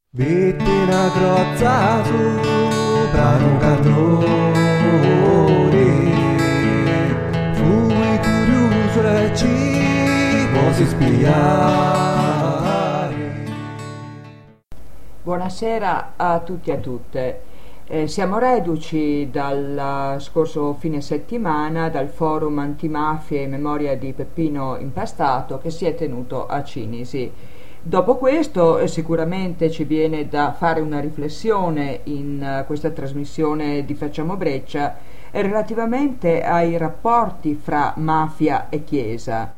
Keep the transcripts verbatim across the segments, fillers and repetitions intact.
Vittina crozza sopra un cannone, fui curioso e ci posi spiare. Buonasera a tutti e a tutte. Eh, siamo reduci dal scorso fine settimana dal forum antimafia in memoria di Peppino Impastato che si è tenuto a Cinisi. Dopo questo eh, sicuramente ci viene da fare una riflessione in uh, questa trasmissione di Facciamo Breccia eh, relativamente ai rapporti fra mafia e chiesa.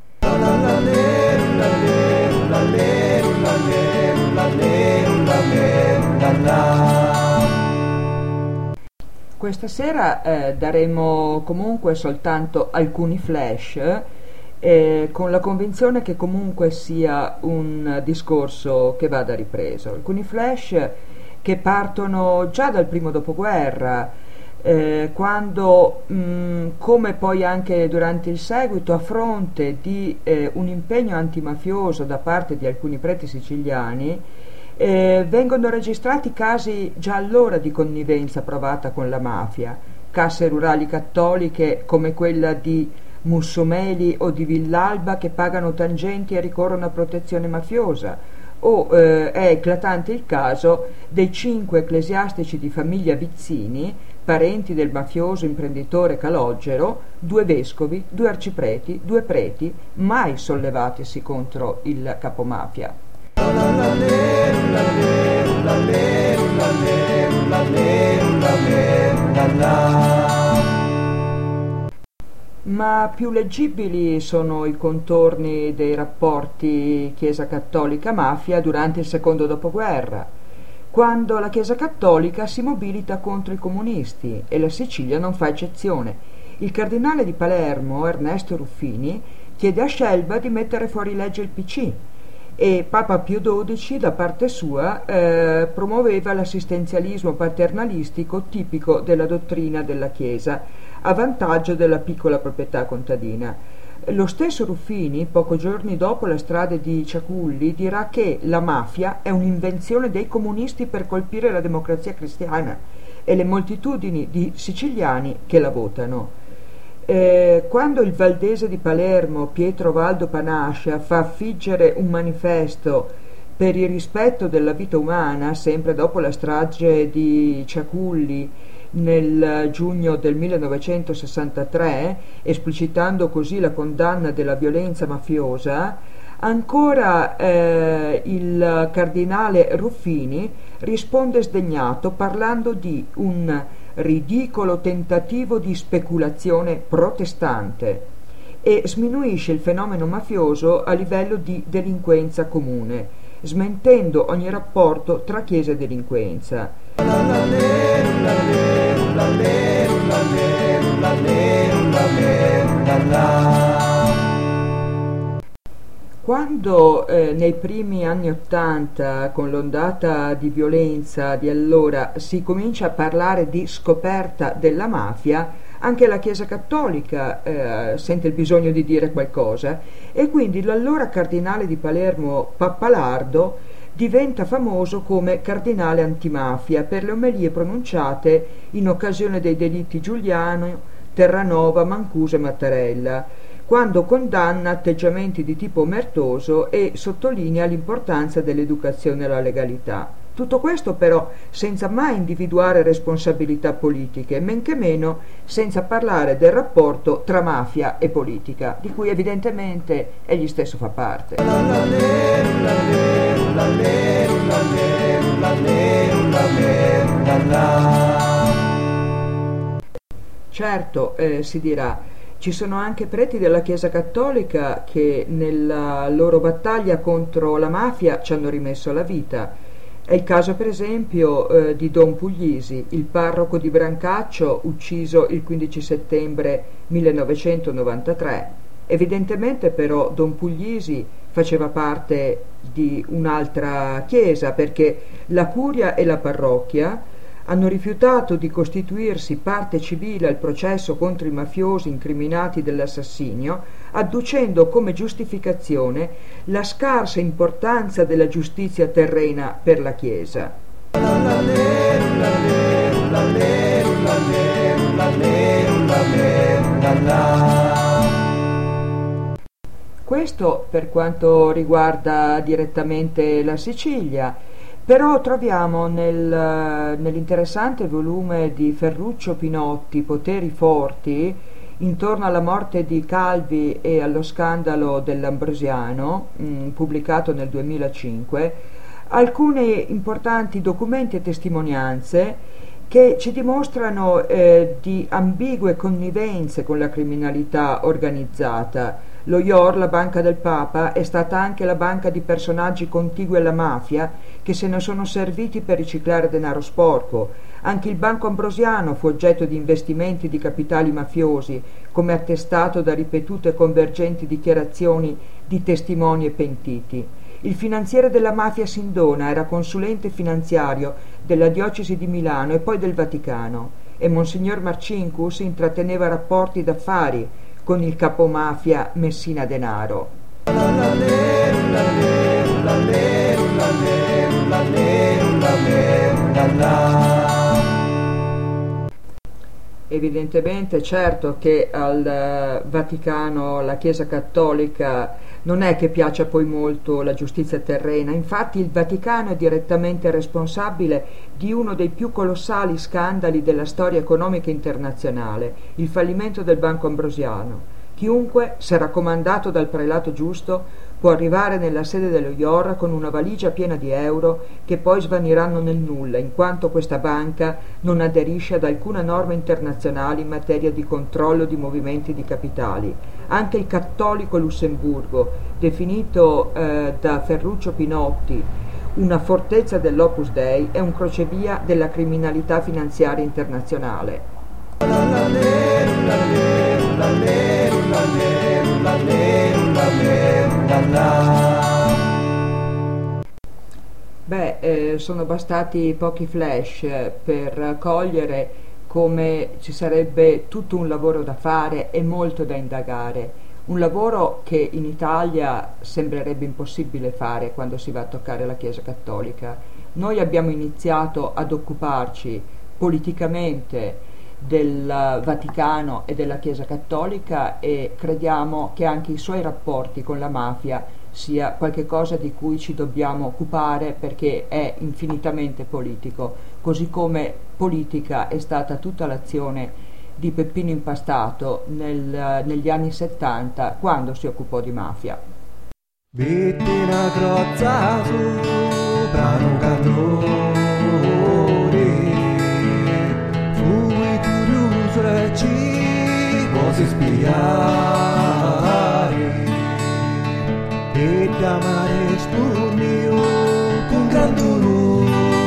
Questa sera eh, daremo comunque soltanto alcuni flash Eh, con la convinzione che comunque sia un discorso che vada ripreso. Alcuni flash che partono già dal primo dopoguerra, eh, quando, mh, come poi anche durante il seguito, a fronte di eh, un impegno antimafioso da parte di alcuni preti siciliani, eh, vengono registrati casi già allora di connivenza provata con la mafia, casse rurali cattoliche come quella di Mussomeli o di Villalba che pagano tangenti e ricorrono a protezione mafiosa, o eh, è eclatante il caso dei cinque ecclesiastici di famiglia Vizzini, parenti del mafioso imprenditore Calogero, due vescovi, due arcipreti, due preti, mai sollevatisi contro il capomafia. Ma più leggibili sono i contorni dei rapporti Chiesa Cattolica-mafia durante il secondo dopoguerra, quando la Chiesa Cattolica si mobilita contro i comunisti e la Sicilia non fa eccezione. Il cardinale di Palermo, Ernesto Ruffini, chiede a Scelba di mettere fuori legge il P C e Papa Pio dodici, da parte sua, eh, promuoveva l'assistenzialismo paternalistico tipico della dottrina della Chiesa, a vantaggio della piccola proprietà contadina. Lo stesso Ruffini, pochi giorni dopo la strage di Ciaculli, dirà che la mafia è un'invenzione dei comunisti per colpire la democrazia cristiana e le moltitudini di siciliani che la votano. Eh, quando il valdese di Palermo, Pietro Valdo Panascia, fa affiggere un manifesto per il rispetto della vita umana, sempre dopo la strage di Ciaculli, nel giugno del millenovecentosessantatré, esplicitando così la condanna della violenza mafiosa, ancora eh, il cardinale Ruffini risponde sdegnato parlando di un ridicolo tentativo di speculazione protestante e sminuisce il fenomeno mafioso a livello di delinquenza comune, smentendo ogni rapporto tra chiesa e delinquenza. Quando eh, nei primi anni Ottanta, con l'ondata di violenza di allora, si comincia a parlare di scoperta della mafia, anche la Chiesa Cattolica eh, sente il bisogno di dire qualcosa e quindi l'allora cardinale di Palermo Pappalardo diventa famoso come cardinale antimafia per le omelie pronunciate in occasione dei delitti Giuliano, Terranova, Mancuso e Mattarella, quando condanna atteggiamenti di tipo omertoso e sottolinea l'importanza dell'educazione alla legalità. Tutto questo però senza mai individuare responsabilità politiche, men che meno senza parlare del rapporto tra mafia e politica, di cui evidentemente egli stesso fa parte. Certo, eh, si dirà, ci sono anche preti della Chiesa Cattolica che nella loro battaglia contro la mafia ci hanno rimesso la vita. È il caso per esempio eh, di Don Puglisi, il parroco di Brancaccio, ucciso il quindici settembre millenovecentonovantatré. Evidentemente però Don Puglisi faceva parte di un'altra chiesa, perché la curia e la parrocchia hanno rifiutato di costituirsi parte civile al processo contro i mafiosi incriminati dell'assassinio, adducendo come giustificazione la scarsa importanza della giustizia terrena per la Chiesa. Questo per quanto riguarda direttamente la Sicilia. Però troviamo nel, nell'interessante volume di Ferruccio Pinotti, Poteri forti, intorno alla morte di Calvi e allo scandalo dell'Ambrosiano, mh, pubblicato nel duemilacinque, alcuni importanti documenti e testimonianze che ci dimostrano eh, di ambigue connivenze con la criminalità organizzata. Lo I O R, la Banca del Papa, è stata anche la banca di personaggi contigui alla mafia che se ne sono serviti per riciclare denaro sporco. Anche il Banco Ambrosiano fu oggetto di investimenti di capitali mafiosi, come attestato da ripetute e convergenti dichiarazioni di testimoni e pentiti. Il finanziere della mafia Sindona era consulente finanziario della diocesi di Milano e poi del Vaticano, e Monsignor Marcinkus intratteneva rapporti d'affari con il capomafia Messina Denaro. Evidentemente, certo che al Vaticano la Chiesa Cattolica non è che piaccia poi molto la giustizia terrena. Infatti il Vaticano è direttamente responsabile di uno dei più colossali scandali della storia economica internazionale, il fallimento del Banco Ambrosiano. Chiunque, se raccomandato dal prelato giusto, può arrivare nella sede dello I O R con una valigia piena di euro che poi svaniranno nel nulla, in quanto questa banca non aderisce ad alcuna norma internazionale in materia di controllo di movimenti di capitali. Anche il cattolico Lussemburgo, definito eh, da Ferruccio Pinotti una fortezza dell'Opus Dei, è un crocevia della criminalità finanziaria internazionale. Beh, eh, sono bastati pochi flash per cogliere come ci sarebbe tutto un lavoro da fare e molto da indagare. Un lavoro che in Italia sembrerebbe impossibile fare quando si va a toccare la Chiesa Cattolica. Noi abbiamo iniziato ad occuparci politicamente del Vaticano e della Chiesa Cattolica e crediamo che anche i suoi rapporti con la mafia sia qualcosa di cui ci dobbiamo occupare, perché è infinitamente politico, così come politica è stata tutta l'azione di Peppino Impastato nel, negli anni settanta, quando si occupò di mafia. Vittina crozza sopra un cannone, fui curioso e ci posi spiare, e da mare spugno con gran dolore,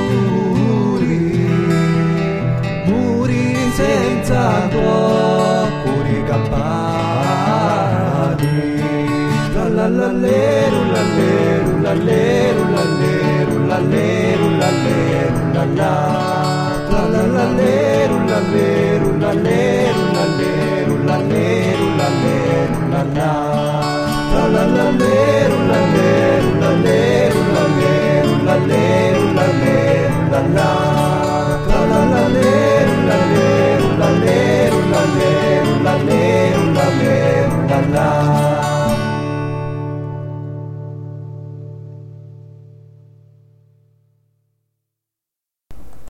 muri senza tocco ricampare. Lallalero, lalero, lalero, lalero, lalero, lalero, lalla. Lallalero, lalero, lalero, lalero, lalero, lalero, lalla.